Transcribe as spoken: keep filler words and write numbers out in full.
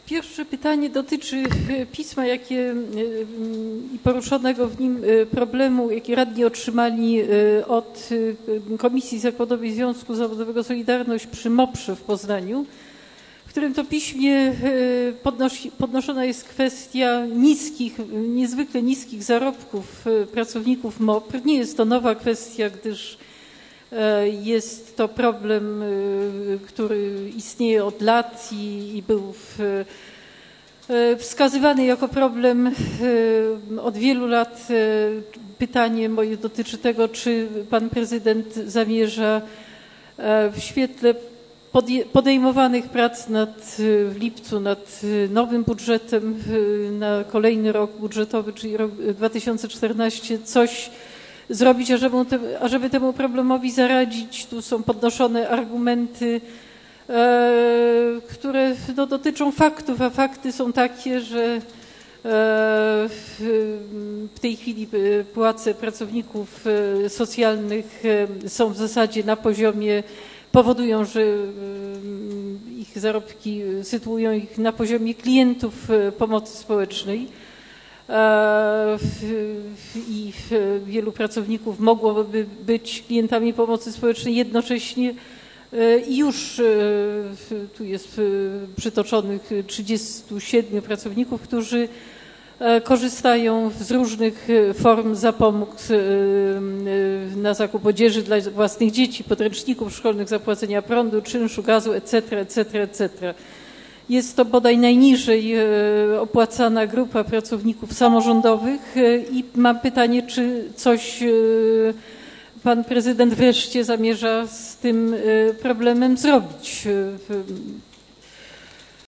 Pierwsze pytanie dotyczy pisma, jakie i poruszonego w nim problemu, jaki radni otrzymali od Komisji Zakładowej Związku Zawodowego Solidarność przy MOPR-ze w Poznaniu, w którym to piśmie podnosi, podnoszona jest kwestia niskich, niezwykle niskich zarobków pracowników MOPR. Nie jest to nowa kwestia, gdyż jest to problem, który istnieje od lat i, i był w, wskazywany jako problem od wielu lat. Pytanie moje dotyczy tego, czy pan prezydent zamierza w świetle podejmowanych prac nad, w lipcu nad nowym budżetem na kolejny rok budżetowy, czyli rok dwa tysiące czternasty, coś zrobić, ażeby, ażeby temu problemowi zaradzić. Tu są podnoszone argumenty, e, które no, dotyczą faktów, a fakty są takie, że e, w, w tej chwili płace pracowników socjalnych są w zasadzie na poziomie, powodują, że ich zarobki sytuują ich na poziomie klientów pomocy społecznej. I wielu pracowników mogłoby być klientami pomocy społecznej jednocześnie i już tu jest przytoczonych trzydziestu siedmiu pracowników, którzy korzystają z różnych form zapomóg na zakup odzieży dla własnych dzieci, podręczników szkolnych, zapłacenia prądu, czynszu, gazu, et cetera, et cetera, et cetera. Jest to bodaj najniżej opłacana grupa pracowników samorządowych i mam pytanie, czy coś pan prezydent wreszcie zamierza z tym problemem zrobić.